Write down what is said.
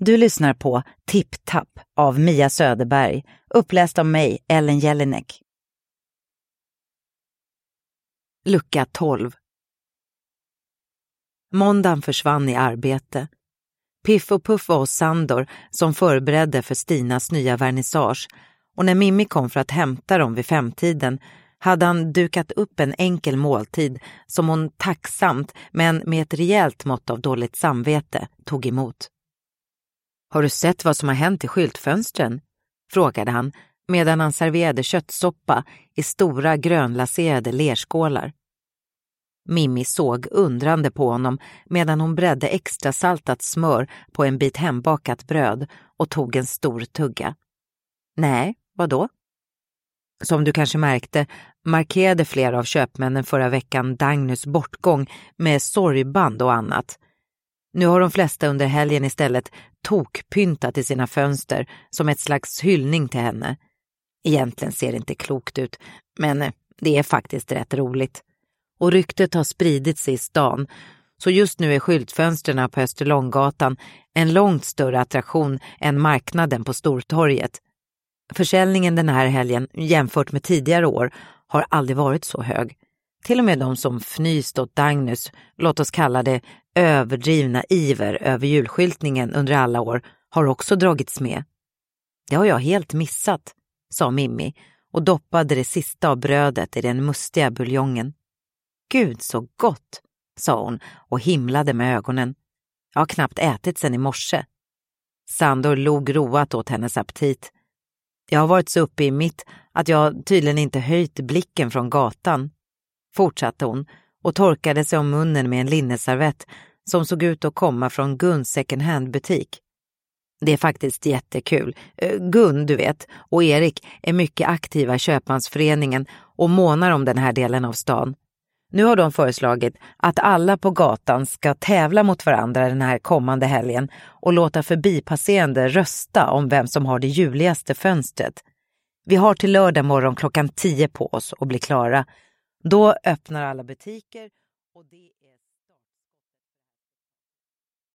Du lyssnar på Tipp Tapp av Mia Söderberg, uppläst av mig, Ellen Jelinek. Lucka 12. Måndagen försvann i arbete. Piff och Puff var hos Sandor som förberedde för Stinas nya vernissage, och när Mimmi kom för att hämta dem vid 5-tiden hade han dukat upp en enkel måltid som hon tacksamt, men med ett rejält mått av dåligt samvete, tog emot. Har du sett vad som har hänt i skyltfönstren? Frågade han medan han serverade köttsoppa i stora grönlaserade lerskålar. Mimmi såg undrande på honom medan hon bredde extra saltat smör på en bit hembakat bröd och tog en stor tugga. Nej, vadå? Som du kanske märkte markerade flera av köpmännen förra veckan Dagnus bortgång med sorgband och annat. Nu har de flesta under helgen istället tokpyntat i sina fönster som ett slags hyllning till henne. Egentligen ser det inte klokt ut, men det är faktiskt rätt roligt. Och ryktet har spridit sig i stan, så just nu är skyltfönsterna på Österlånggatan en långt större attraktion än marknaden på Stortorget. Försäljningen den här helgen, jämfört med tidigare år, har aldrig varit så hög. Till och med de som fnyst åt Dagnus, låt oss kalla det överdrivna iver över julskyltningen under alla år, har också dragits med. Det har jag helt missat, sa Mimmi och doppade det sista av brödet i den mustiga buljongen. Gud så gott, sa hon och himlade med ögonen. Jag har knappt ätit sen i morse. Sandor log roat åt hennes aptit. Jag har varit så uppe i mitt att jag tydligen inte höjt blicken från gatan, fortsatte hon och torkade sig om munnen med en linneservett som såg ut att komma från Guns second hand-butik. Det är faktiskt jättekul. Gun, du vet, och Erik är mycket aktiva i köpmansföreningen och månar om den här delen av stan. Nu har de föreslagit att alla på gatan ska tävla mot varandra den här kommande helgen och låta förbipasserande rösta om vem som har det juligaste fönstret. Vi har till lördag morgon 10:00 på oss och blir klara. Då öppnar alla butiker och det